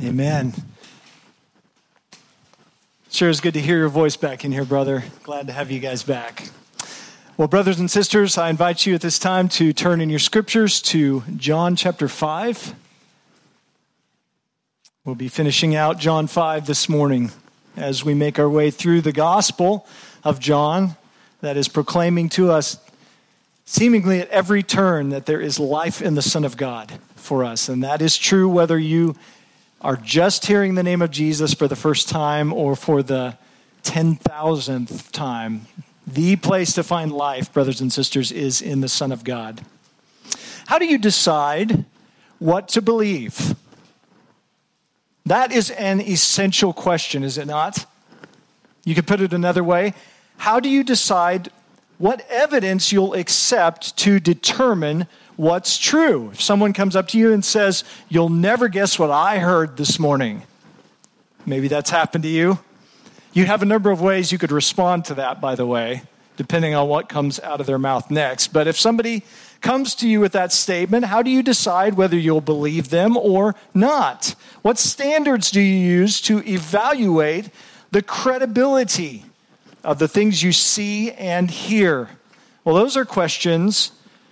Amen. Sure is good to hear your voice back in here, brother. Glad to have you guys back. Well, brothers and sisters, I invite you at this time to turn in your scriptures to John chapter 5. We'll be finishing out John 5 this morning as we make our way through the Gospel of John that is proclaiming to us seemingly at every turn that there is life in the Son of God for us. And that is true whether you are just hearing the name of Jesus for the first time or for the 10,000th time. The place to find life, brothers and sisters, is in the Son of God. How do you decide what to believe? That is an essential question, is it not? You could put it another way. How do you decide what evidence you'll accept to determine what's true? If someone comes up to you and says, "You'll never guess what I heard this morning," maybe that's happened to you. You have a number of ways you could respond to that, by the way, depending on what comes out of their mouth next. But if somebody comes to you with that statement, how do you decide whether you'll believe them or not? What standards do you use to evaluate the credibility of the things you see and hear? Well, those are questions.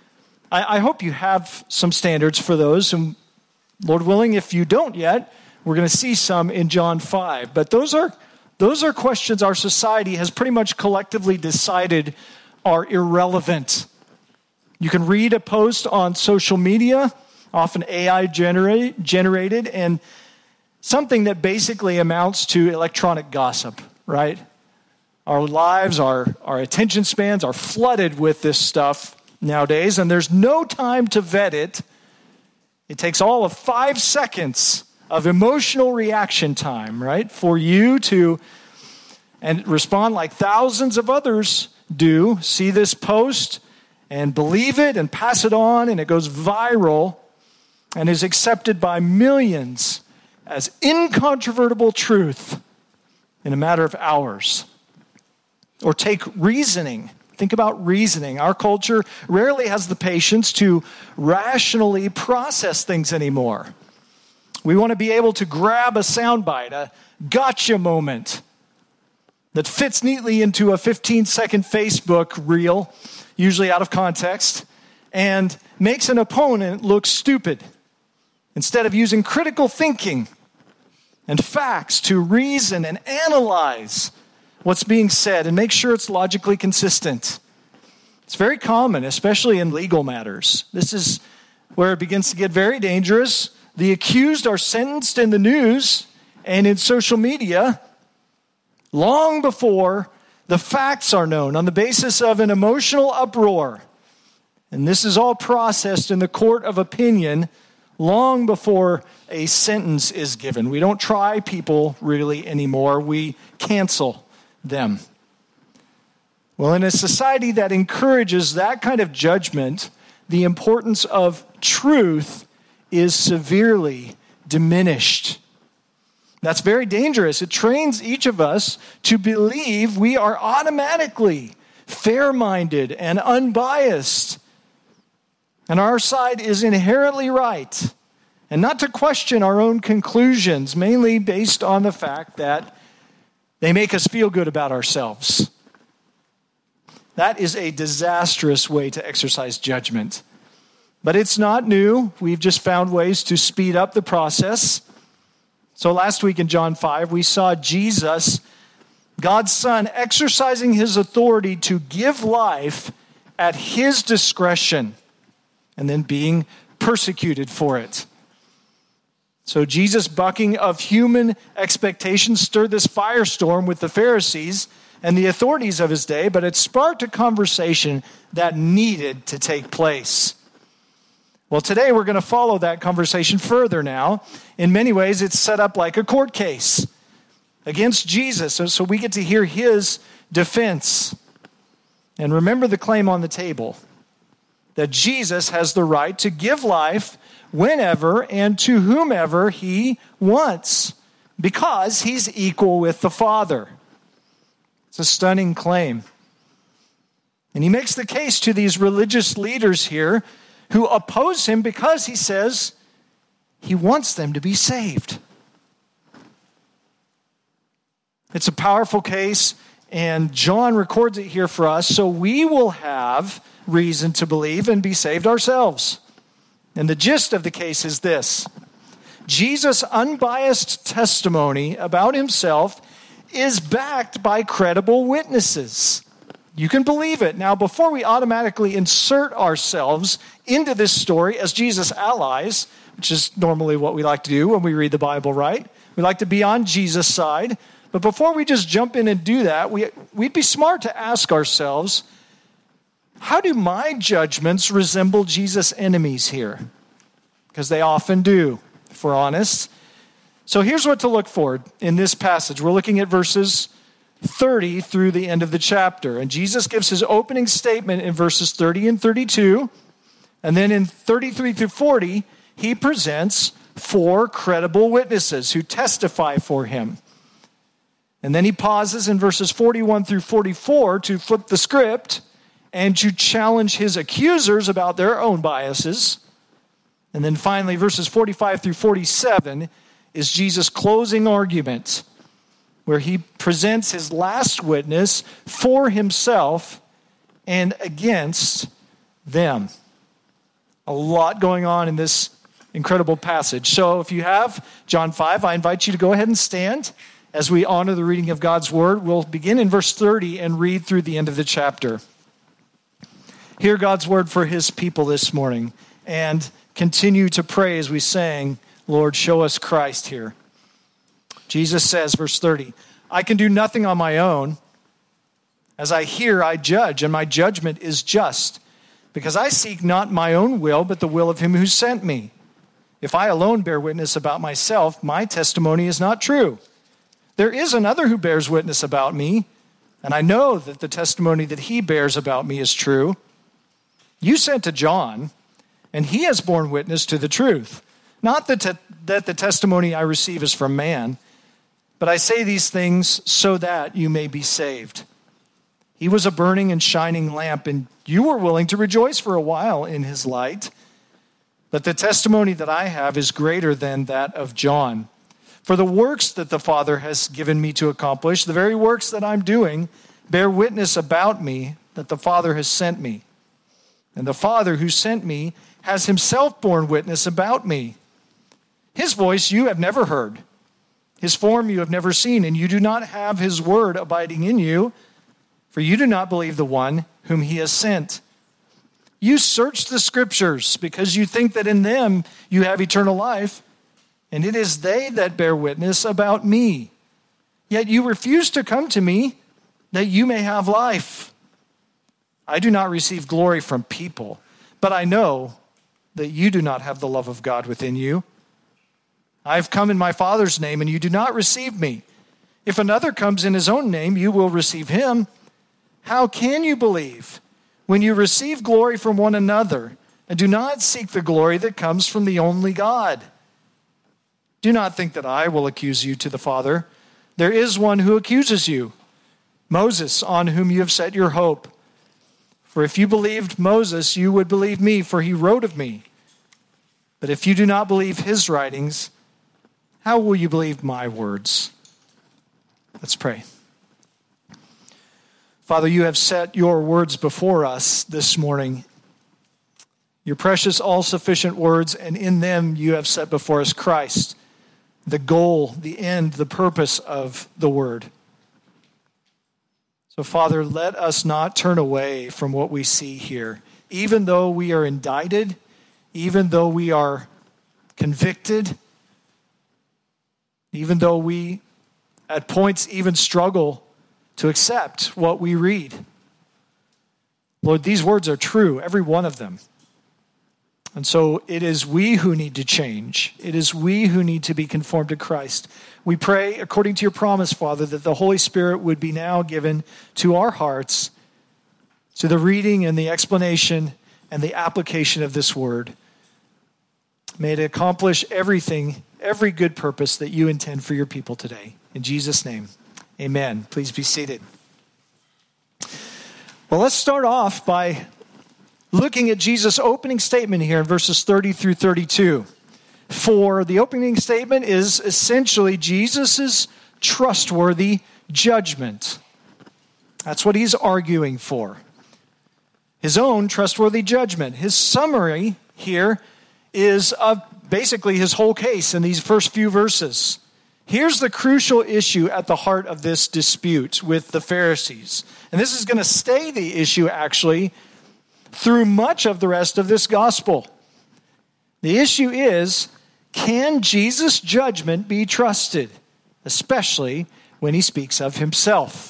I hope you have some standards for those. And Lord willing, if you don't yet, we're going to see some in John 5. But those are questions our society has pretty much collectively decided are irrelevant. You can read a post on social media, often AI generated, and something that basically amounts to electronic gossip, right? Our lives, our attention spans are flooded with this stuff nowadays, and there's no time to vet it. It takes all of 5 seconds of emotional reaction time, right, for you to and respond like thousands of others do, see this post and believe it and pass it on, and it goes viral and is accepted by millions as incontrovertible truth in a matter of hours. Or take reasoning. Think about reasoning. Our culture rarely has the patience to rationally process things anymore. We want to be able to grab a soundbite, a gotcha moment that fits neatly into a 15-second Facebook reel, usually out of context, and makes an opponent look stupid, instead of using critical thinking and facts to reason and analyze what's being said and make sure it's logically consistent. It's very common, especially in legal matters. This is where it begins to get very dangerous. The accused are sentenced in the news and in social media long before the facts are known on the basis of an emotional uproar. And this is all processed in the court of opinion long before a sentence is given. We don't try people really anymore. We cancel them. Well, in a society that encourages that kind of judgment, the importance of truth is severely diminished. That's very dangerous. It trains each of us to believe we are automatically fair-minded and unbiased, and our side is inherently right, and not to question our own conclusions, mainly based on the fact that they make us feel good about ourselves. That is a disastrous way to exercise judgment. But it's not new. We've just found ways to speed up the process. So last week in John 5, we saw Jesus, God's Son, exercising his authority to give life at his discretion and then being persecuted for it. So Jesus' bucking of human expectations stirred this firestorm with the Pharisees and the authorities of his day, but it sparked a conversation that needed to take place. Well, today we're going to follow that conversation further now. In many ways, it's set up like a court case against Jesus, so we get to hear his defense. And remember the claim on the table, that Jesus has the right to give life whenever and to whomever he wants, because he's equal with the Father. It's a stunning claim. And he makes the case to these religious leaders here who oppose him because he says he wants them to be saved. It's a powerful case, and John records it here for us, so we will have reason to believe and be saved ourselves. And the gist of the case is this: Jesus' unbiased testimony about himself is backed by credible witnesses. You can believe it. Now, before we automatically insert ourselves into this story as Jesus' allies, which is normally what we like to do when we read the Bible, right? We like to be on Jesus' side. But before we just jump in and do that, we'd be smart to ask ourselves, how do my judgments resemble Jesus' enemies here? Because they often do, if we're honest. So here's what to look for in this passage. We're looking at verses 30 through the end of the chapter. And Jesus gives his opening statement in verses 30 and 32. And then in 33 through 40, he presents 4 credible witnesses who testify for him. And then he pauses in verses 41 through 44 to flip the script and to challenge his accusers about their own biases. And then finally, verses 45 through 47 is Jesus' closing argument, where he presents his last witness for himself and against them. A lot going on in this incredible passage. So if you have John 5, I invite you to go ahead and stand as we honor the reading of God's word. We'll begin in verse 30 and read through the end of the chapter. Hear God's word for his people this morning, and continue to pray as we sang, Lord, show us Christ here. Jesus says, verse 30, I can do nothing on my own. As I hear, I judge, and my judgment is just, because I seek not my own will, but the will of him who sent me. If I alone bear witness about myself, my testimony is not true. There is another who bears witness about me, and I know that the testimony that he bears about me is true. You sent to John, and he has borne witness to the truth. Not that the testimony I receive is from man, but I say these things so that you may be saved. He was a burning and shining lamp, and you were willing to rejoice for a while in his light. But the testimony that I have is greater than that of John. For the works that the Father has given me to accomplish, the very works that I'm doing, bear witness about me that the Father has sent me. And the Father who sent me has himself borne witness about me. His voice you have never heard. His form you have never seen, and you do not have his word abiding in you, for you do not believe the one whom he has sent. You search the scriptures because you think that in them you have eternal life, and it is they that bear witness about me. Yet you refuse to come to me that you may have life. I do not receive glory from people, but I know that you do not have the love of God within you. I have come in my Father's name, and you do not receive me. If another comes in his own name, you will receive him. How can you believe when you receive glory from one another and do not seek the glory that comes from the only God? Do not think that I will accuse you to the Father. There is one who accuses you, Moses, on whom you have set your hope. For if you believed Moses, you would believe me, for he wrote of me. But if you do not believe his writings, how will you believe my words? Let's pray. Father, you have set your words before us this morning. Your precious, all-sufficient words, and in them you have set before us Christ, the goal, the end, the purpose of the word. So, Father, let us not turn away from what we see here. Even though we are indicted, even though we are convicted, even though we at points even struggle to accept what we read. Lord, these words are true, every one of them. And so it is we who need to change. It is we who need to be conformed to Christ. We pray, according to your promise, Father, that the Holy Spirit would be now given to our hearts, to the reading and the explanation and the application of this word. May it accomplish everything, every good purpose that you intend for your people today. In Jesus' name, amen. Please be seated. Well, let's start off by looking at Jesus' opening statement here in verses 30 through 32. For the opening statement is essentially Jesus' trustworthy judgment. That's what he's arguing for. His own trustworthy judgment. His summary here is of basically his whole case in these first few verses. Here's the crucial issue at the heart of this dispute with the Pharisees. And this is going to stay the issue, actually, through much of the rest of this gospel. The issue is, can Jesus' judgment be trusted, especially when he speaks of himself?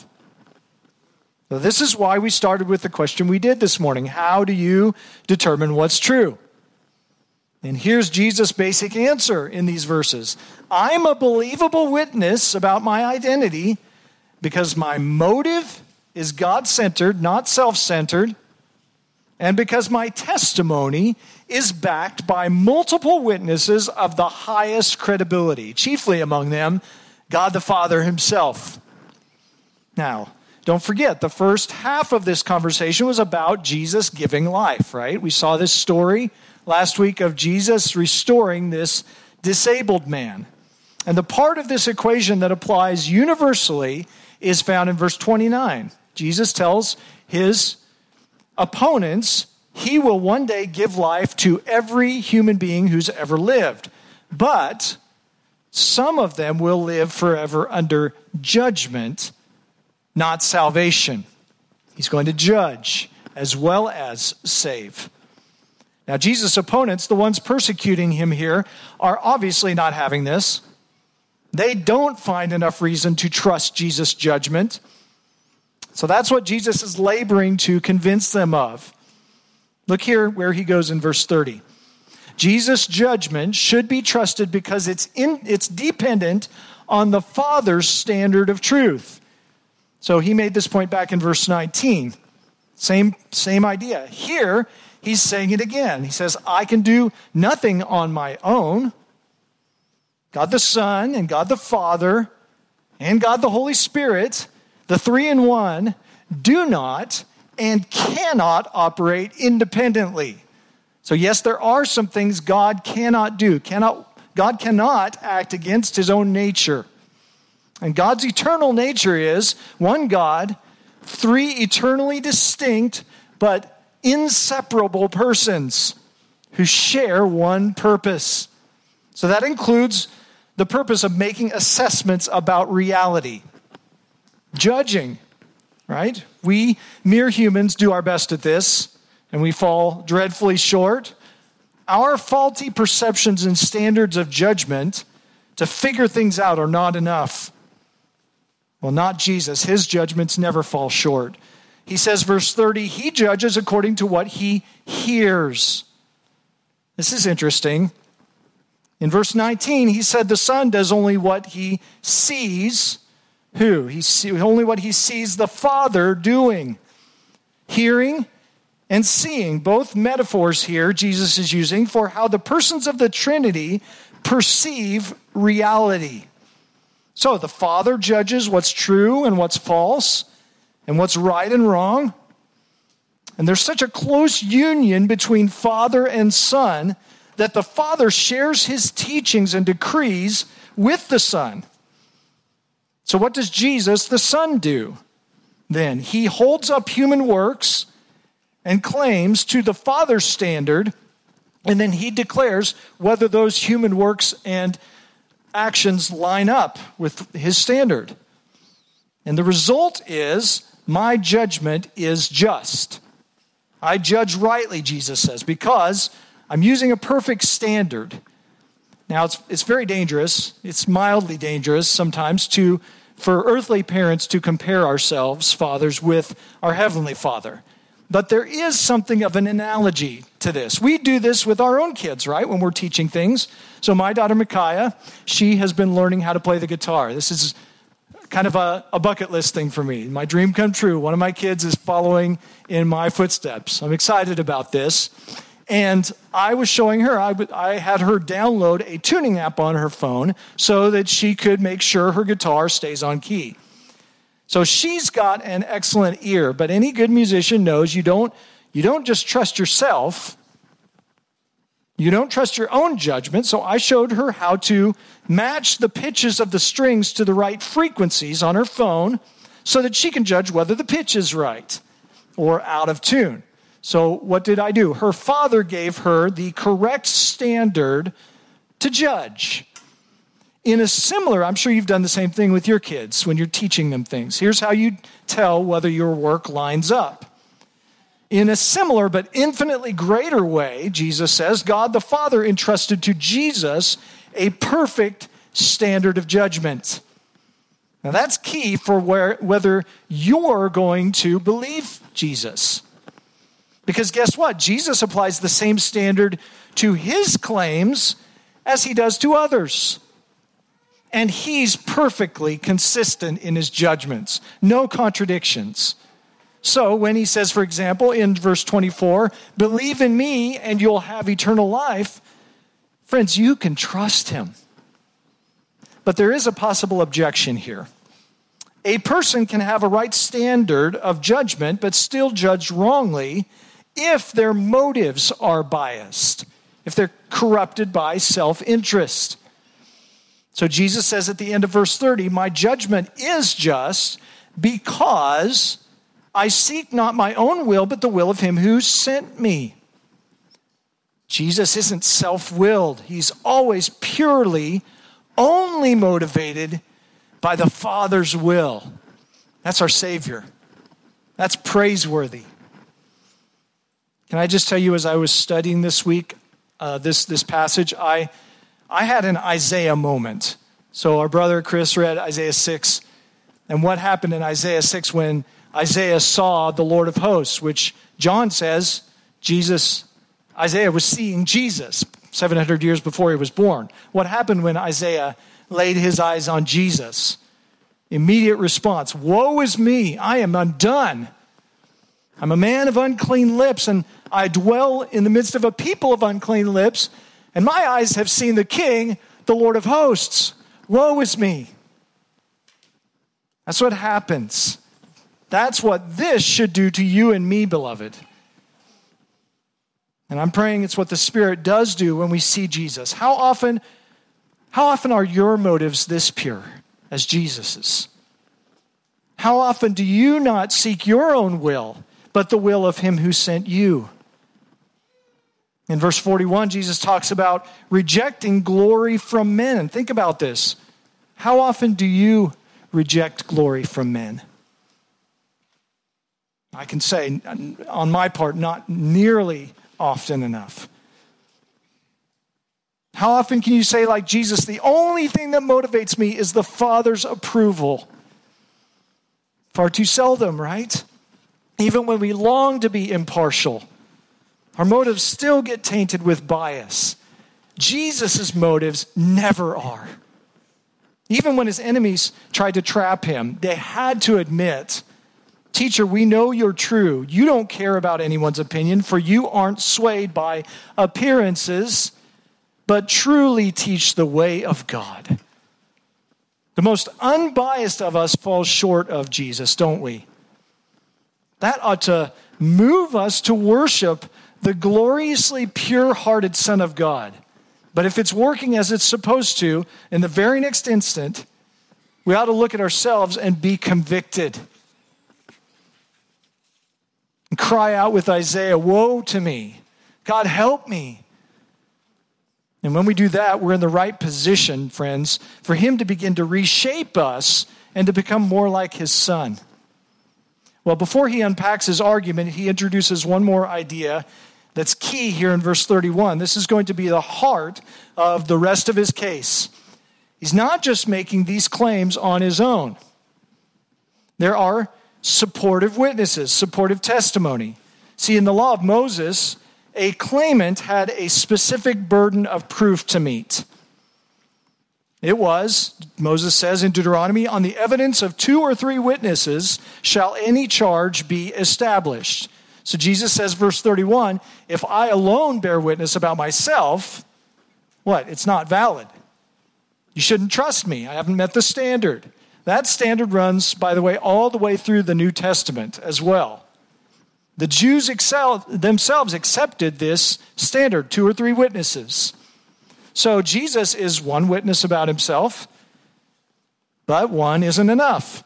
So this is why we started with the question we did this morning. How do you determine what's true? And here's Jesus' basic answer in these verses. I'm a believable witness about my identity because my motive is God-centered, not self-centered, and because my testimony is backed by multiple witnesses of the highest credibility, chiefly among them, God the Father himself. Now, don't forget, the first half of this conversation was about Jesus giving life, right? We saw this story last week of Jesus restoring this disabled man. And the part of this equation that applies universally is found in verse 29. Jesus tells his opponents he will one day give life to every human being who's ever lived. But some of them will live forever under judgment, not salvation. He's going to judge as well as save. Now, Jesus' opponents, the ones persecuting him here, are obviously not having this. They don't find enough reason to trust Jesus' judgment. So that's what Jesus is laboring to convince them of. Look here where he goes in verse 30. Jesus' judgment should be trusted because it's dependent on the Father's standard of truth. So he made this point back in verse 19. Same idea. Here, he's saying it again. He says, I can do nothing on my own. God the Son and God the Father and God the Holy Spirit, the three in one, do not and cannot operate independently. So yes, there are some things God cannot do. God cannot act against his own nature. And God's eternal nature is one God, three eternally distinct but inseparable persons who share one purpose. So that includes the purpose of making assessments about reality. Judging, right? We mere humans do our best at this, and we fall dreadfully short. Our faulty perceptions and standards of judgment to figure things out are not enough. Well, not Jesus. His judgments never fall short. He says, verse 30, he judges according to what he hears. This is interesting. In verse 19, he said the Son does only what he sees. Who? Only what he sees the Father doing. Hearing and seeing, both metaphors here Jesus is using for how the persons of the Trinity perceive reality. So the Father judges what's true and what's false, and what's right and wrong. And there's such a close union between Father and Son that the Father shares his teachings and decrees with the Son. So what does Jesus, the Son, do then? He holds up human works and claims to the Father's standard, and then he declares whether those human works and actions line up with his standard. And the result is, my judgment is just. I judge rightly, Jesus says, because I'm using a perfect standard. Now, it's very dangerous. It's mildly dangerous sometimes for earthly parents to compare ourselves, fathers, with our Heavenly Father. But there is something of an analogy to this. We do this with our own kids, right, when we're teaching things. So my daughter, Micaiah, she has been learning how to play the guitar. This is kind of a bucket list thing for me. My dream come true. One of my kids is following in my footsteps. I'm excited about this. And I was showing her, I had her download a tuning app on her phone so that she could make sure her guitar stays on key. So she's got an excellent ear, but any good musician knows you don't just trust yourself. You don't trust your own judgment, so I showed her how to match the pitches of the strings to the right frequencies on her phone so that she can judge whether the pitch is right or out of tune. So what did I do? Her father gave her the correct standard to judge. In a similar, I'm sure you've done the same thing with your kids when you're teaching them things. Here's how you tell whether your work lines up. In a similar but infinitely greater way, Jesus says, God the Father entrusted to Jesus a perfect standard of judgment. Now that's key for whether you're going to believe Jesus. Because guess what? Jesus applies the same standard to his claims as he does to others. And he's perfectly consistent in his judgments. No contradictions. So when he says, for example, in verse 24, believe in me and you'll have eternal life, friends, you can trust him. But there is a possible objection here. A person can have a right standard of judgment, but still judge wrongly if their motives are biased, if they're corrupted by self-interest. So Jesus says at the end of verse 30, my judgment is just because I seek not my own will, but the will of him who sent me. Jesus isn't self-willed. He's always purely, only motivated by the Father's will. That's our Savior. That's praiseworthy. Can I just tell you, as I was studying this week, this passage, I had an Isaiah moment. So our brother Chris read Isaiah 6. And what happened in Isaiah 6 when Isaiah saw the Lord of hosts, which John says Isaiah was seeing Jesus 700 years before he was born. What happened when Isaiah laid his eyes on Jesus? Immediate response, woe is me, I am undone. I'm a man of unclean lips, and I dwell in the midst of a people of unclean lips, and my eyes have seen the King, the Lord of hosts. Woe is me. That's what happens. That's what this should do to you and me, beloved. And I'm praying it's what the Spirit does do when we see Jesus. How often are your motives this pure as Jesus's? How often do you not seek your own will, but the will of him who sent you? In verse 41, Jesus talks about rejecting glory from men. And think about this. How often do you reject glory from men? I can say, on my part, not nearly often enough. How often can you say, like Jesus, the only thing that motivates me is the Father's approval? Far too seldom, right? Even when we long to be impartial, our motives still get tainted with bias. Jesus' motives never are. Even when his enemies tried to trap him, they had to admit, teacher, we know you're true. You don't care about anyone's opinion, for you aren't swayed by appearances, but truly teach the way of God. The most unbiased of us falls short of Jesus, don't we? That ought to move us to worship the gloriously pure-hearted Son of God. But if it's working as it's supposed to, in the very next instant, we ought to look at ourselves and be convicted. And cry out with Isaiah, woe to me. God, help me. And when we do that, we're in the right position, friends, for him to begin to reshape us and to become more like his Son. Well, before he unpacks his argument, he introduces one more idea that's key here in verse 31. This is going to be the heart of the rest of his case. He's not just making these claims on his own. There are supportive witnesses, supportive testimony. See, in the law of Moses, a claimant had a specific burden of proof to meet. It was, Moses says in Deuteronomy, on the evidence of 2 or 3 witnesses shall any charge be established. So Jesus says, verse 31, if I alone bear witness about myself, what? It's not valid. You shouldn't trust me. I haven't met the standard. That standard runs, by the way, all the way through the New Testament as well. The Jews themselves accepted this standard, 2 or 3 witnesses. So Jesus is one witness about himself, but one isn't enough.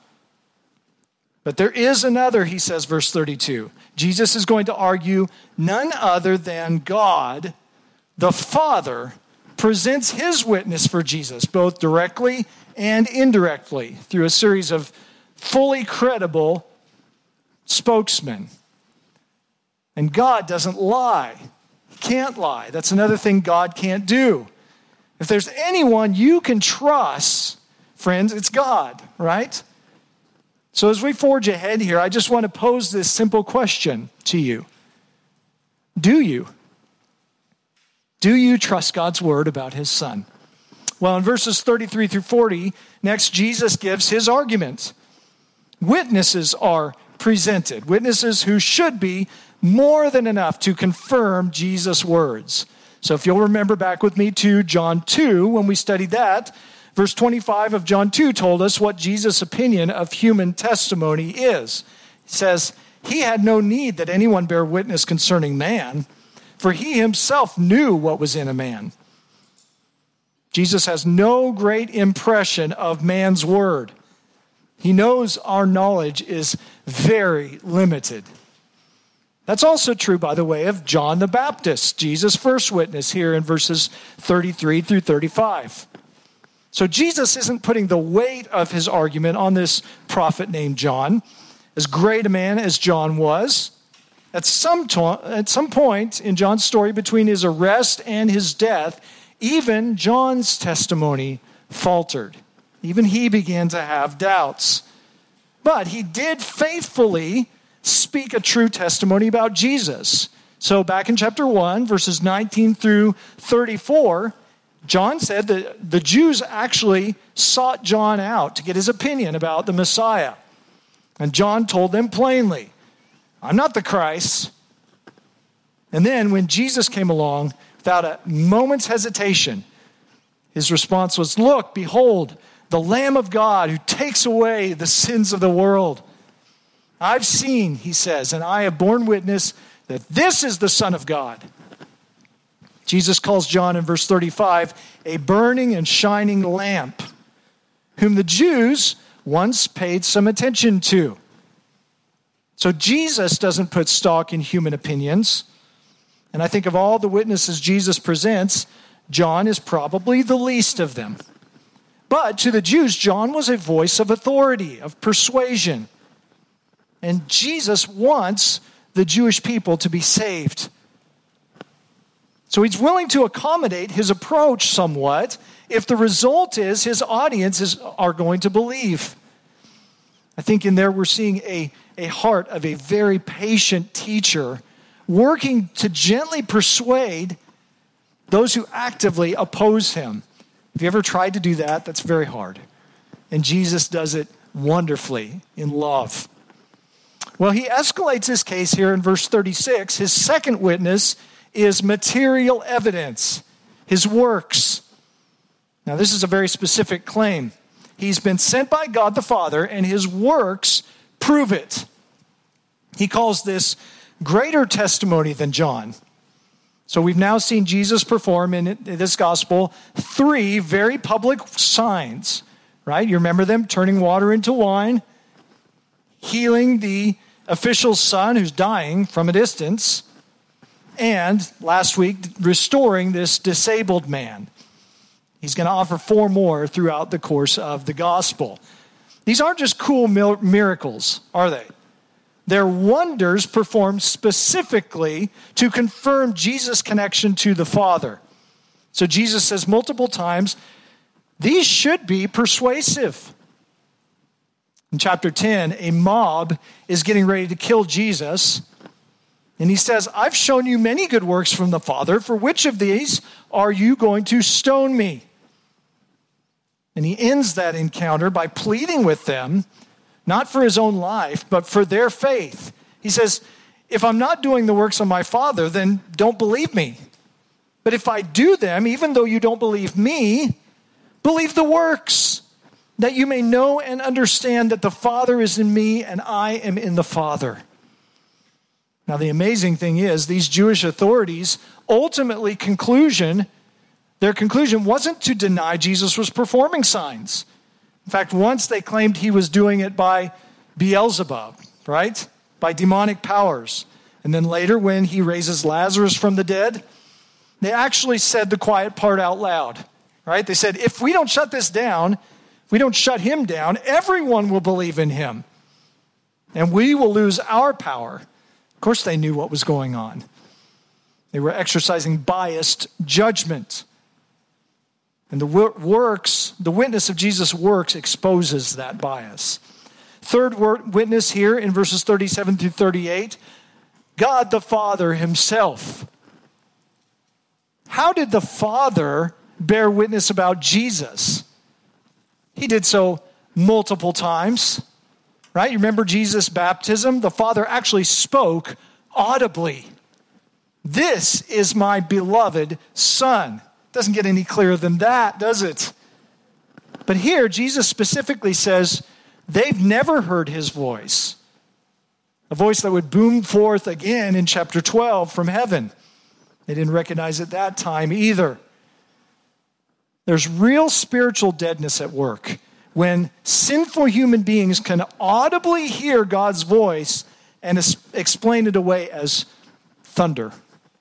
But there is another, he says, verse 32. Jesus is going to argue none other than God, the Father, presents his witness for Jesus, both directly and indirectly, through a series of fully credible spokesmen. And God doesn't lie. He can't lie. That's another thing God can't do. If there's anyone you can trust, friends, it's God, right? So as we forge ahead here, I just want to pose this simple question to you. Do you? Do you trust God's word about his Son? Well, in verses 33 through 40, next Jesus gives his argument. Witnesses are presented. Witnesses who should be more than enough to confirm Jesus' words. So if you'll remember back with me to John 2, when we studied that, verse 25 of John 2 told us what Jesus' opinion of human testimony is. He says, he had no need that anyone bear witness concerning man, for he himself knew what was in a man. Jesus has no great impression of man's word. He knows our knowledge is very limited. That's also true, by the way, of John the Baptist, Jesus' first witness here in verses 33 through 35. So Jesus isn't putting the weight of his argument on this prophet named John. As great a man as John was, at some point in John's story between his arrest and his death, even John's testimony faltered. Even he began to have doubts. But he did faithfully speak a true testimony about Jesus. So back in chapter 1, verses 19 through 34, John said that the Jews actually sought John out to get his opinion about the Messiah. And John told them plainly, I'm not the Christ. And then when Jesus came along, without a moment's hesitation, his response was, look, behold, the Lamb of God who takes away the sins of the world. I've seen, he says, and I have borne witness that this is the Son of God. Jesus calls John in verse 35 a burning and shining lamp, whom the Jews once paid some attention to. So Jesus doesn't put stock in human opinions. And I think of all the witnesses Jesus presents, John is probably the least of them. But to the Jews, John was a voice of authority, of persuasion. And Jesus wants the Jewish people to be saved. So he's willing to accommodate his approach somewhat if the result is his audiences are going to believe. I think in there we're seeing a heart of a very patient teacher working to gently persuade those who actively oppose him. Have you ever tried to do that? That's very hard. And Jesus does it wonderfully in love. Well, he escalates his case here in verse 36. His second witness is material evidence, his works. Now, this is a very specific claim. He's been sent by God the Father, and his works prove it. He calls this greater testimony than John. So we've now seen Jesus perform in this gospel 3 very public signs, right? You remember them? Turning water into wine, healing the official's son who's dying from a distance, and last week, restoring this disabled man. He's going to offer 4 more throughout the course of the gospel. These aren't just cool miracles, are they? They're wonders performed specifically to confirm Jesus' connection to the Father. So Jesus says multiple times, these should be persuasive. In chapter 10, a mob is getting ready to kill Jesus. And he says, I've shown you many good works from the Father. For which of these are you going to stone me? And he ends that encounter by pleading with them, not for his own life, but for their faith. He says, if I'm not doing the works of my Father, then don't believe me. But if I do them, even though you don't believe me, believe the works, that you may know and understand that the Father is in me and I am in the Father. Now, the amazing thing is, these Jewish authorities ultimately their conclusion wasn't to deny Jesus was performing signs. In fact, once they claimed he was doing it by Beelzebub, right? By demonic powers. And then later, when he raises Lazarus from the dead, they actually said the quiet part out loud, right? They said, if we don't shut this down, if we don't shut him down, everyone will believe in him. And we will lose our power. Of course, they knew what was going on. They were exercising biased judgment. And the witness of Jesus' works exposes that bias. Third witness here in verses 37 through 38, God the Father himself. How did the Father bear witness about Jesus? He did so multiple times, right? You remember Jesus' baptism? The Father actually spoke audibly. This is my beloved Son. Doesn't get any clearer than that, does it? But here, Jesus specifically says, they've never heard his voice. A voice that would boom forth again in chapter 12 from heaven. They didn't recognize it that time either. There's real spiritual deadness at work when sinful human beings can audibly hear God's voice and explain it away as thunder.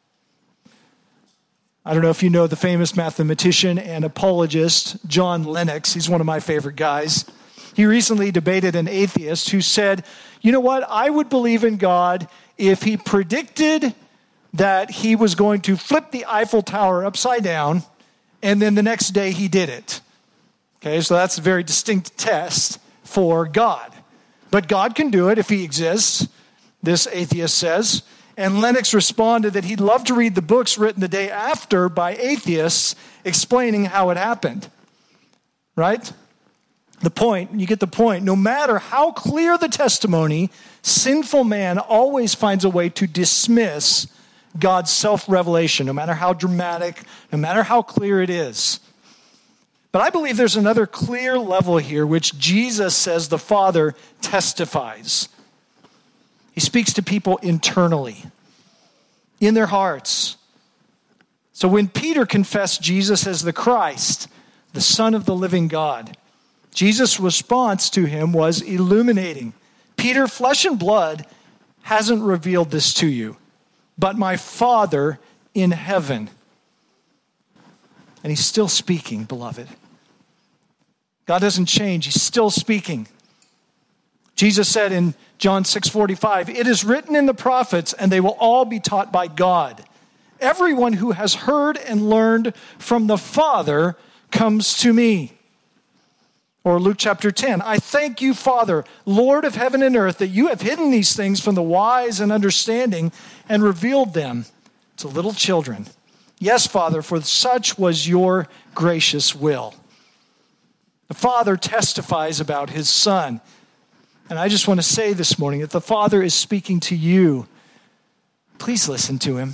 I don't know if you know the famous mathematician and apologist John Lennox. He's one of my favorite guys. He recently debated an atheist who said, you know what, I would believe in God if he predicted that he was going to flip the Eiffel Tower upside down, and then the next day he did it. Okay, so that's a very distinct test for God. But God can do it if he exists, this atheist says. And Lennox responded that he'd love to read the books written the day after by atheists explaining how it happened. Right? The point, you get the point. No matter how clear the testimony, sinful man always finds a way to dismiss God's self-revelation, no matter how dramatic, no matter how clear it is. But I believe there's another clear level here which Jesus says the Father testifies. He speaks to people internally, in their hearts. So when Peter confessed Jesus as the Christ, the Son of the living God, Jesus' response to him was illuminating. Peter, flesh and blood hasn't revealed this to you, but my Father in heaven. And he's still speaking, beloved. God doesn't change. He's still speaking. Jesus said in John 6:45, it is written in the prophets, and they will all be taught by God. Everyone who has heard and learned from the Father comes to me. Or Luke chapter 10, I thank you, Father, Lord of heaven and earth, that you have hidden these things from the wise and understanding and revealed them to little children. Yes, Father, for such was your gracious will. The Father testifies about his Son. And I just want to say this morning that the Father is speaking to you. Please listen to him.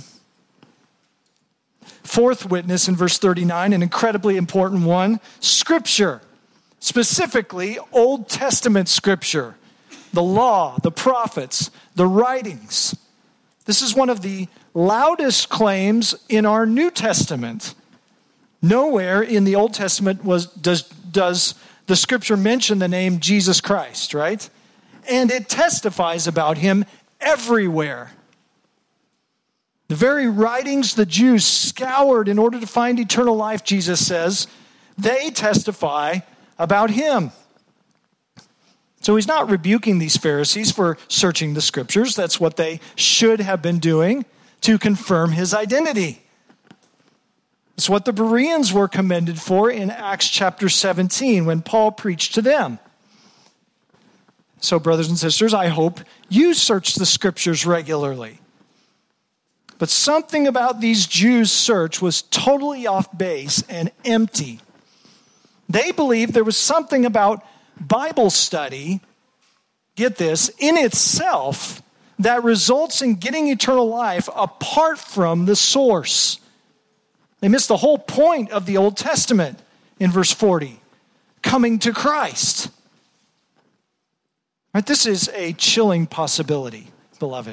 Fourth witness in verse 39, an incredibly important one, Scripture. Specifically, Old Testament Scripture. The law, the prophets, the writings. This is one of the loudest claims in our New Testament. Nowhere in the Old Testament does the Scripture mention the name Jesus Christ, right? And it testifies about him everywhere. The very writings the Jews scoured in order to find eternal life, Jesus says, they testify about him. So he's not rebuking these Pharisees for searching the Scriptures. That's what they should have been doing to confirm his identity. It's what the Bereans were commended for in Acts chapter 17 when Paul preached to them. So, brothers and sisters, I hope you search the Scriptures regularly. But something about these Jews' search was totally off base and empty. They believed there was something about Bible study, get this, in itself that results in getting eternal life apart from the source. They missed the whole point of the Old Testament in verse 40, coming to Christ. Right, this is a chilling possibility, beloved.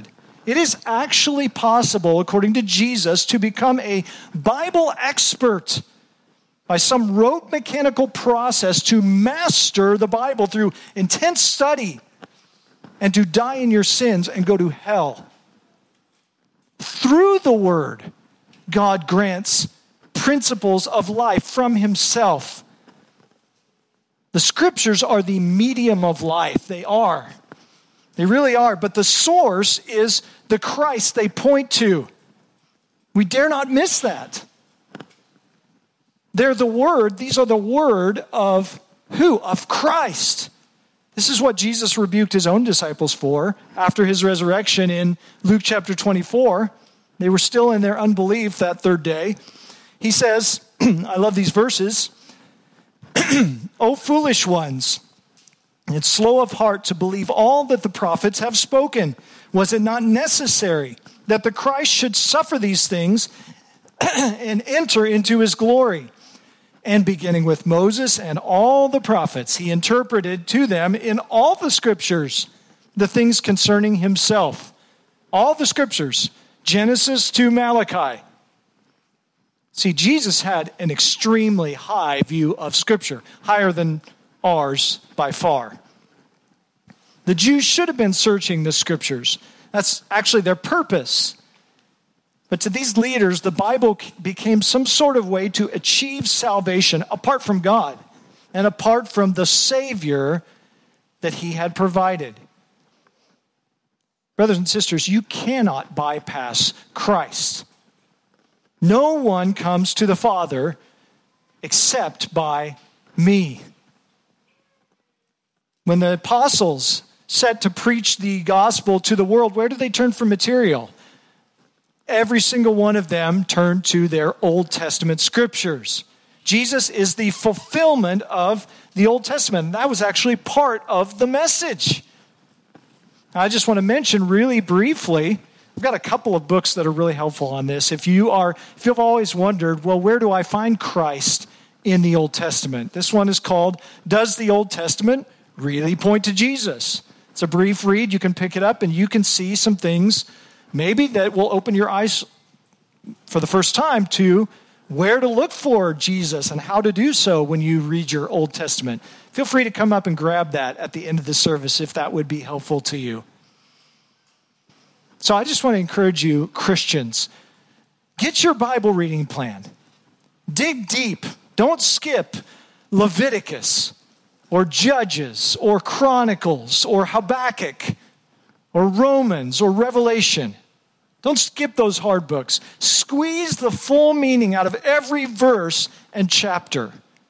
It is actually possible, according to Jesus, to become a Bible expert by some rote mechanical process to master the Bible through intense study and to die in your sins and go to hell. Through the Word, God grants principles of life from himself. The Scriptures are the medium of life. They are. They really are. But the source is the Christ they point to. We dare not miss that. They're the Word. These are the Word of who? Of Christ. This is what Jesus rebuked his own disciples for after his resurrection in Luke chapter 24. They were still in their unbelief that third day. He says, I love these verses, O foolish ones, and slow of heart to believe all that the prophets have spoken. Was it not necessary that the Christ should suffer these things and enter into his glory? And beginning with Moses and all the prophets, he interpreted to them in all the Scriptures the things concerning himself. All the Scriptures, Genesis to Malachi. See, Jesus had an extremely high view of Scripture, higher than ours by far. The Jews should have been searching the Scriptures. That's actually their purpose. But to these leaders, the Bible became some sort of way to achieve salvation apart from God and apart from the Savior that he had provided. Brothers and sisters, you cannot bypass Christ. No one comes to the Father except by me. When the apostles set to preach the gospel to the world, where did they turn for material? Every single one of them turned to their Old Testament Scriptures. Jesus is the fulfillment of the Old Testament. And that was actually part of the message. I just want to mention really briefly, I've got a couple of books that are really helpful on this. If you've always wondered, well, where do I find Christ in the Old Testament? This one is called, Does the Old Testament Really Point to Jesus? It's a brief read. You can pick it up and you can see some things maybe that will open your eyes for the first time to where to look for Jesus and how to do so when you read your Old Testament. Feel free to come up and grab that at the end of the service if that would be helpful to you. So I just want to encourage you, Christians, get your Bible reading plan. Dig deep. Don't skip Leviticus or Judges or Chronicles or Habakkuk or Romans or Revelation. Don't skip those hard books. Squeeze the full meaning out of every verse and chapter.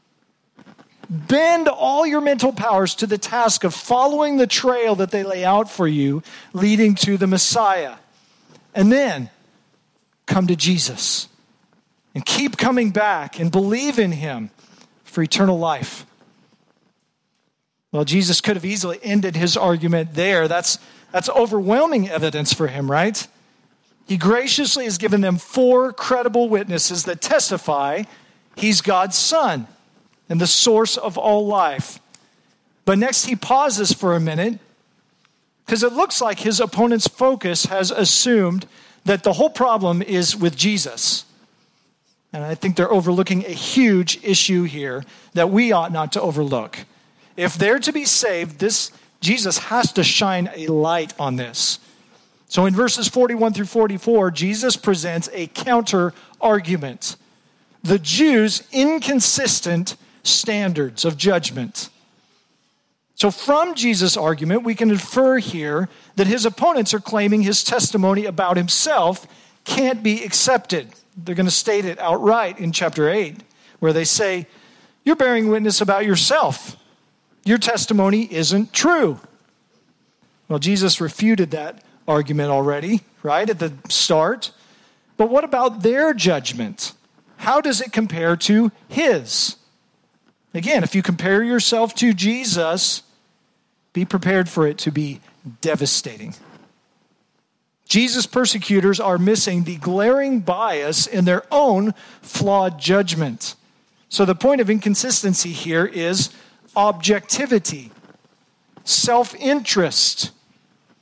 Bend all your mental powers to the task of following the trail that they lay out for you, leading to the Messiah. And then come to Jesus and keep coming back and believe in him for eternal life. Well, Jesus could have easily ended his argument there. That's overwhelming evidence for him, right? He graciously has given them 4 credible witnesses that testify he's God's Son and the source of all life. But next he pauses for a minute because it looks like his opponent's focus has assumed that the whole problem is with Jesus. And I think they're overlooking a huge issue here that we ought not to overlook. If they're to be saved, Jesus has to shine a light on this. So in verses 41 through 44, Jesus presents a counter argument. The Jews' inconsistent standards of judgment. So from Jesus' argument, we can infer here that his opponents are claiming his testimony about himself can't be accepted. They're going to state it outright in chapter 8, where they say, you're bearing witness about yourself. Your testimony isn't true. Well, Jesus refuted that argument already, right, at the start. But what about their judgment? How does it compare to his? Again, if you compare yourself to Jesus, be prepared for it to be devastating. Jesus' persecutors are missing the glaring bias in their own flawed judgment. So the point of inconsistency here is objectivity, self-interest.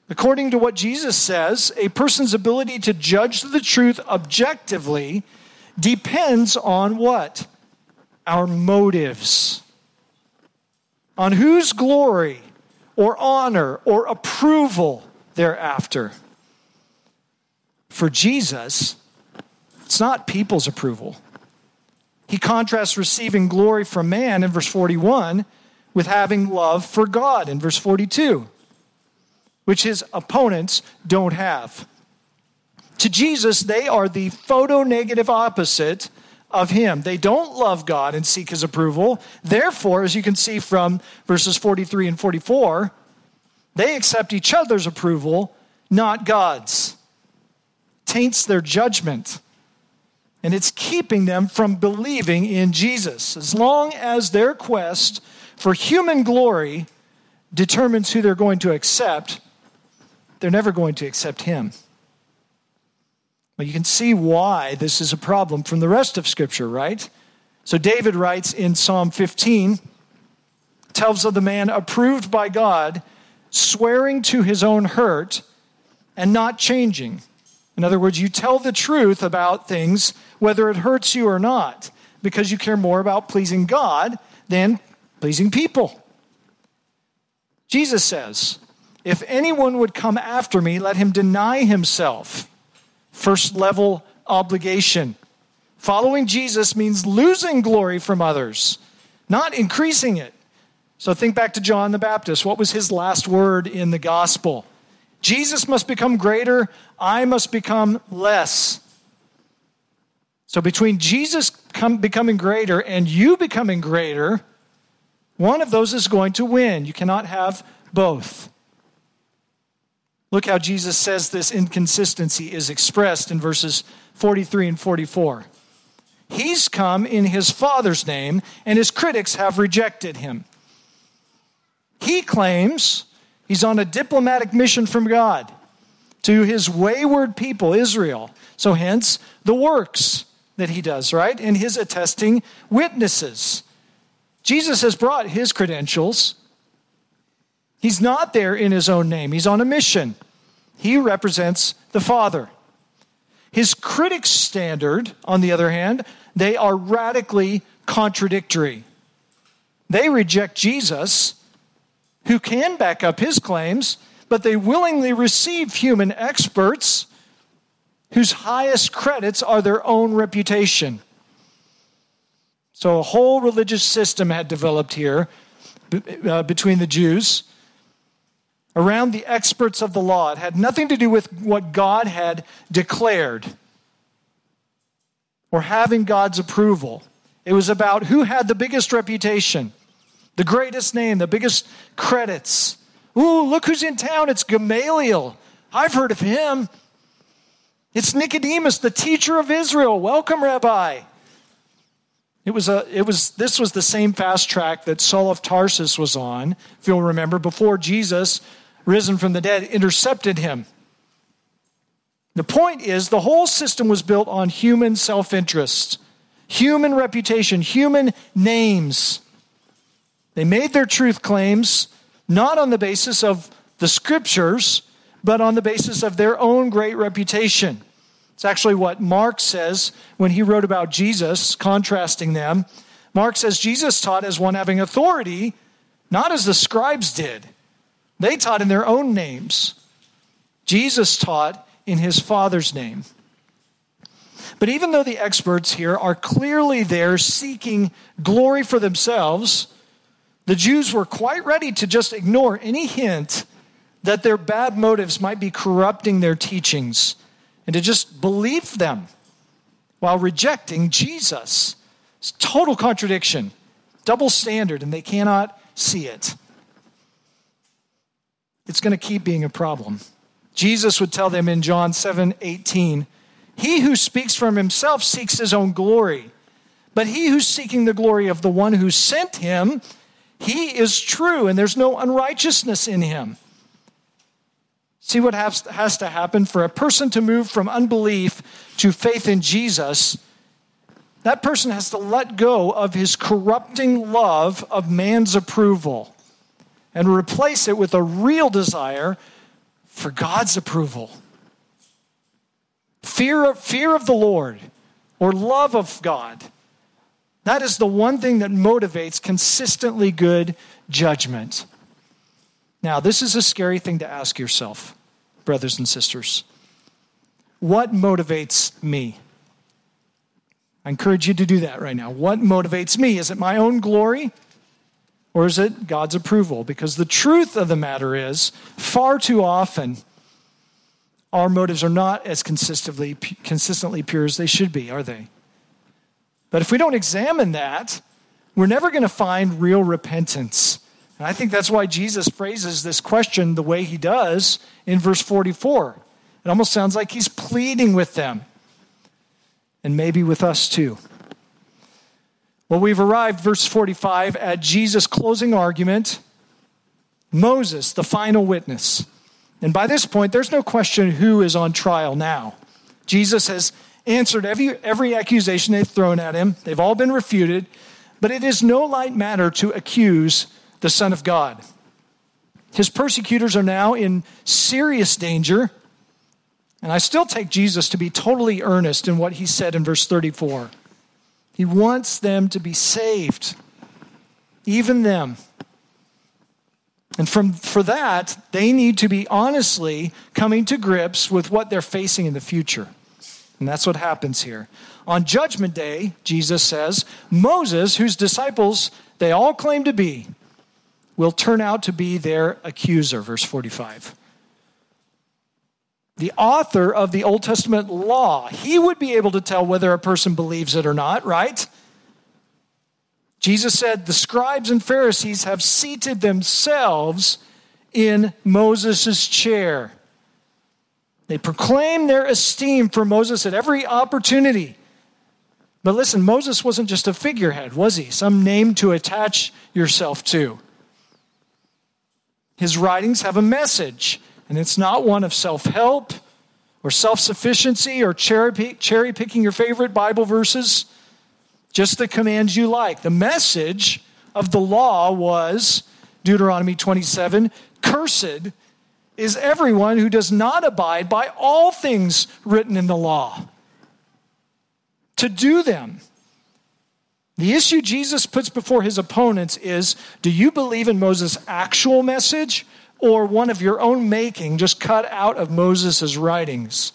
According to what Jesus says, a person's ability to judge the truth objectively depends on what? Our motives. On whose glory or honor or approval they're after. For Jesus, it's not people's approval. He contrasts receiving glory from man in verse 41 with having love for God in verse 42, which his opponents don't have. To Jesus, they are the photonegative opposite of him. They don't love God and seek his approval. Therefore, as you can see from verses 43 and 44, they accept each other's approval, not God's. Taints their judgment. And it's keeping them from believing in Jesus. As long as their quest for human glory determines who they're going to accept, they're never going to accept him. Well, you can see why this is a problem from the rest of Scripture, right? So David writes in Psalm 15, tells of the man approved by God, swearing to his own hurt and not changing. In other words, you tell the truth about things, whether it hurts you or not, because you care more about pleasing God than pleasing people. Jesus says, if anyone would come after me, let him deny himself. First level obligation. Following Jesus means losing glory from others, not increasing it. So think back to John the Baptist. What was his last word in the gospel? Jesus must become greater, I must become less. So between Jesus becoming greater and you becoming greater, one of those is going to win. You cannot have both. Look how Jesus says this inconsistency is expressed in verses 43 and 44. He's come in his Father's name, and his critics have rejected him. He claims he's on a diplomatic mission from God to his wayward people, Israel. So hence, the works that he does, right? And his attesting witnesses. Jesus has brought his credentials. He's not there in his own name. He's on a mission. He represents the Father. His critics' standard, on the other hand, they are radically contradictory. They reject Jesus, who can back up his claims, but they willingly receive human experts whose highest credits are their own reputation. So a whole religious system had developed here between the Jews around the experts of the law. It had nothing to do with what God had declared or having God's approval. It was about who had the biggest reputation, the greatest name, the biggest credits. Ooh, look who's in town. It's Gamaliel. I've heard of him. It's Nicodemus, the teacher of Israel. Welcome, Rabbi. This was the same fast track that Saul of Tarsus was on, if you'll remember, before Jesus, risen from the dead, intercepted him. The point is, the whole system was built on human self-interest, human reputation, human names. They made their truth claims not on the basis of the Scriptures, but on the basis of their own great reputation. It's actually what Mark says when he wrote about Jesus, contrasting them. Mark says Jesus taught as one having authority, not as the scribes did. They taught in their own names. Jesus taught in his Father's name. But even though the experts here are clearly there seeking glory for themselves, the Jews were quite ready to just ignore any hint that their bad motives might be corrupting their teachings and to just believe them while rejecting Jesus. It's total contradiction, double standard, and they cannot see it. It's going to keep being a problem. Jesus would tell them in John 7:18, he who speaks from himself seeks his own glory, but he who's seeking the glory of the one who sent him, he is true, and there's no unrighteousness in him. See what has to happen for a person to move from unbelief to faith in Jesus? That person has to let go of his corrupting love of man's approval and replace it with a real desire for God's approval. Fear of the Lord or love of God. That is the one thing that motivates consistently good judgment. Now, this is a scary thing to ask yourself, brothers and sisters. What motivates me? I encourage you to do that right now. What motivates me? Is it my own glory? Or is it God's approval? Because the truth of the matter is, far too often, our motives are not as consistently pure as they should be, are they? But if we don't examine that, we're never going to find real repentance. And I think that's why Jesus phrases this question the way he does in verse 44. It almost sounds like he's pleading with them. And maybe with us too. Well, we've arrived, verse 45, at Jesus' closing argument. Moses, the final witness. And by this point, there's no question who is on trial now. Jesus has answered every accusation they've thrown at him. They've all been refuted. But it is no light matter to accuse the Son of God. His persecutors are now in serious danger. And I still take Jesus to be totally earnest in what he said in verse 34. He wants them to be saved, even them. And for that, they need to be honestly coming to grips with what they're facing in the future. And that's what happens here. On Judgment Day, Jesus says, Moses, whose disciples they all claim to be, will turn out to be their accuser, verse 45. The author of the Old Testament law, he would be able to tell whether a person believes it or not, right? Jesus said, the scribes and Pharisees have seated themselves in Moses' chair. They proclaim their esteem for Moses at every opportunity. But listen, Moses wasn't just a figurehead, was he? Some name to attach yourself to. His writings have a message. And it's not one of self-help or self-sufficiency or cherry-picking your favorite Bible verses, just the commands you like. The message of the law was, Deuteronomy 27, cursed is everyone who does not abide by all things written in the law, to do them. The issue Jesus puts before his opponents is, do you believe in Moses' actual message or one of your own making, just cut out of Moses' writings?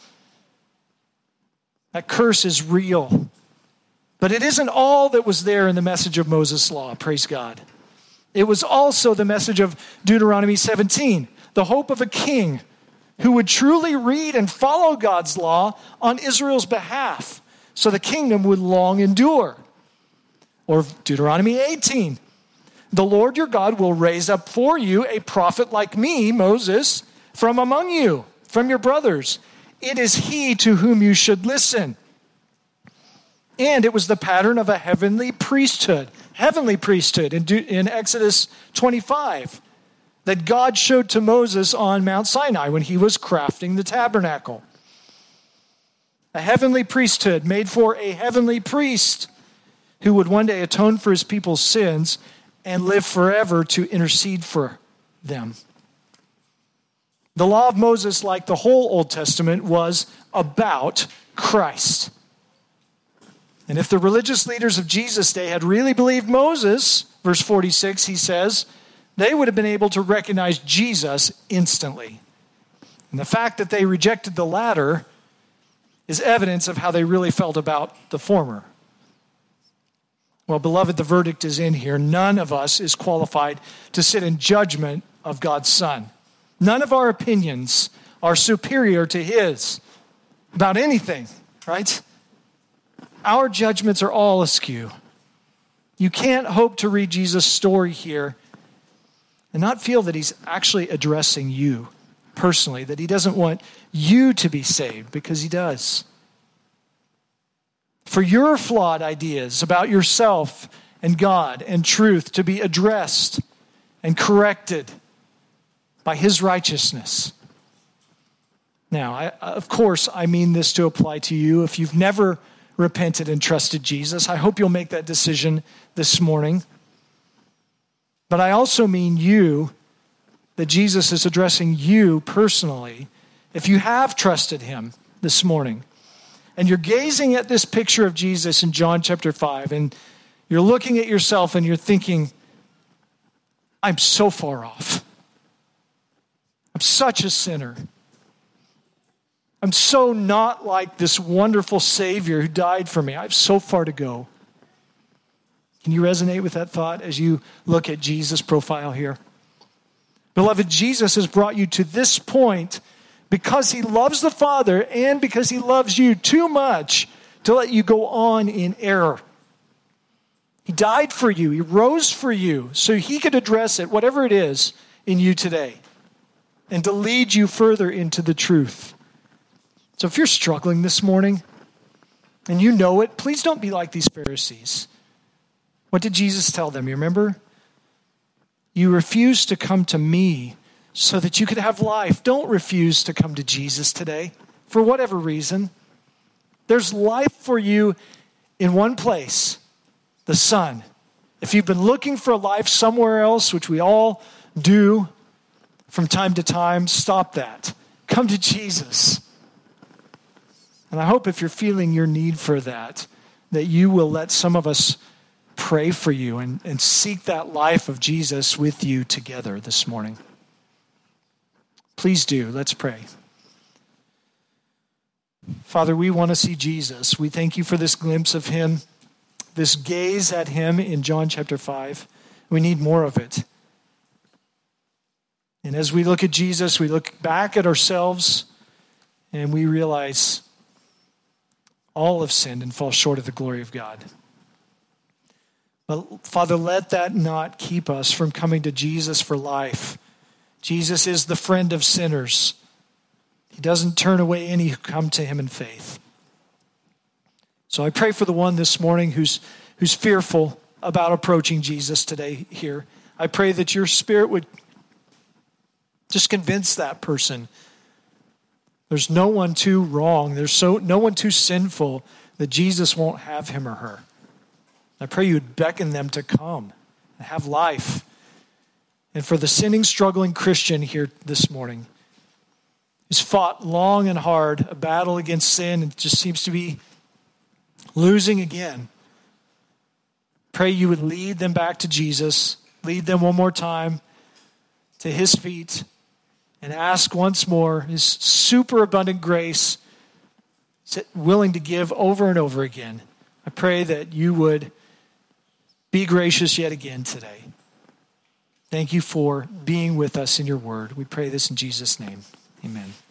That curse is real. But it isn't all that was there in the message of Moses' law, praise God. It was also the message of Deuteronomy 17, the hope of a king who would truly read and follow God's law on Israel's behalf, so the kingdom would long endure. Or Deuteronomy 18, the Lord your God will raise up for you a prophet like me, Moses, from among you, from your brothers. It is he to whom you should listen. And it was the pattern of a heavenly priesthood in Exodus 25 that God showed to Moses on Mount Sinai when he was crafting the tabernacle. A heavenly priesthood made for a heavenly priest who would one day atone for his people's sins and live forever to intercede for them. The law of Moses, like the whole Old Testament, was about Christ. And if the religious leaders of Jesus' day had really believed Moses, verse 46, he says, they would have been able to recognize Jesus instantly. And the fact that they rejected the latter is evidence of how they really felt about the former. Well, beloved, the verdict is in here. None of us is qualified to sit in judgment of God's Son. None of our opinions are superior to his about anything, right? Our judgments are all askew. You can't hope to read Jesus' story here and not feel that he's actually addressing you personally, that he doesn't want you to be saved, because he does. For your flawed ideas about yourself and God and truth to be addressed and corrected by his righteousness. Now, of course, I mean this to apply to you. If you've never repented and trusted Jesus, I hope you'll make that decision this morning. But I also mean you that Jesus is addressing you personally. If you have trusted him this morning, and you're gazing at this picture of Jesus in John chapter 5, and you're looking at yourself and you're thinking, I'm so far off. I'm such a sinner. I'm so not like this wonderful Savior who died for me. I have so far to go. Can you resonate with that thought as you look at Jesus' profile here? Beloved, Jesus has brought you to this point because he loves the Father and because he loves you too much to let you go on in error. He died for you. He rose for you so he could address it, whatever it is, in you today and to lead you further into the truth. So if you're struggling this morning and you know it, please don't be like these Pharisees. What did Jesus tell them? You remember? You refuse to come to me so that you could have life. Don't refuse to come to Jesus today for whatever reason. There's life for you in one place, the Son. If you've been looking for a life somewhere else, which we all do from time to time, stop that. Come to Jesus. And I hope if you're feeling your need for that you will let some of us pray for you and seek that life of Jesus with you together this morning. Please do. Let's pray. Father, we want to see Jesus. We thank you for this glimpse of him, this gaze at him in John chapter 5. We need more of it. And as we look at Jesus, we look back at ourselves and we realize all have sinned and fall short of the glory of God. But Father, let that not keep us from coming to Jesus for life. Jesus is the friend of sinners. He doesn't turn away any who come to him in faith. So I pray for the one this morning who's fearful about approaching Jesus today here. I pray that your Spirit would just convince that person. There's no one too wrong. There's no one too sinful that Jesus won't have him or her. I pray you would beckon them to come and have life. And for the sinning, struggling Christian here this morning, who's fought long and hard a battle against sin and just seems to be losing again, pray you would lead them back to Jesus, lead them one more time to his feet, and ask once more his superabundant grace, willing to give over and over again. I pray that you would be gracious yet again today. Thank you for being with us in your word. We pray this in Jesus' name. Amen.